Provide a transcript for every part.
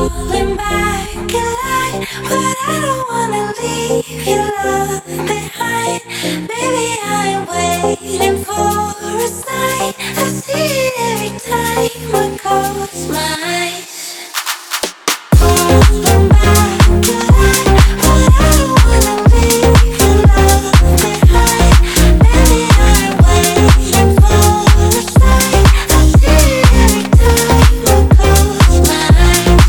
falling back in line, but I don't wanna leave your love behind. Baby, I'm waiting for a sign. I see it every time I close my eyes. Falling back in line, but I don't wanna leave your love behind. Baby, I'm waiting for a sign. I see it every time I close my eyes.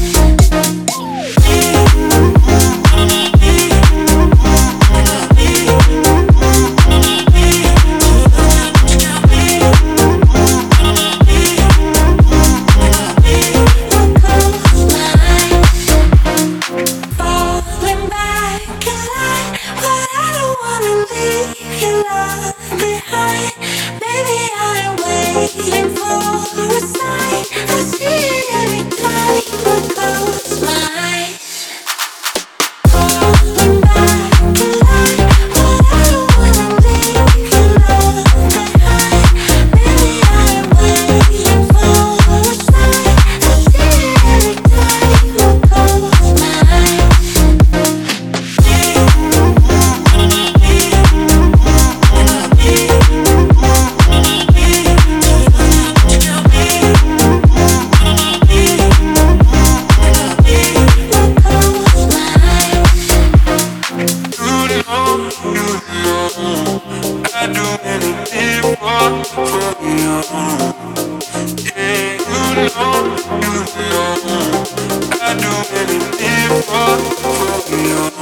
Falling back in line, but I don't wanna leave your love behind. Baby, I'm waiting for a sign. I see it every time I close my eyes. Falling back in line, but I don't wanna leave your love behind. Baby, I'm waiting for a sign. I see it every time I close my eyes. I'd do anything for you. Yeah, you know, I'd do anything for you.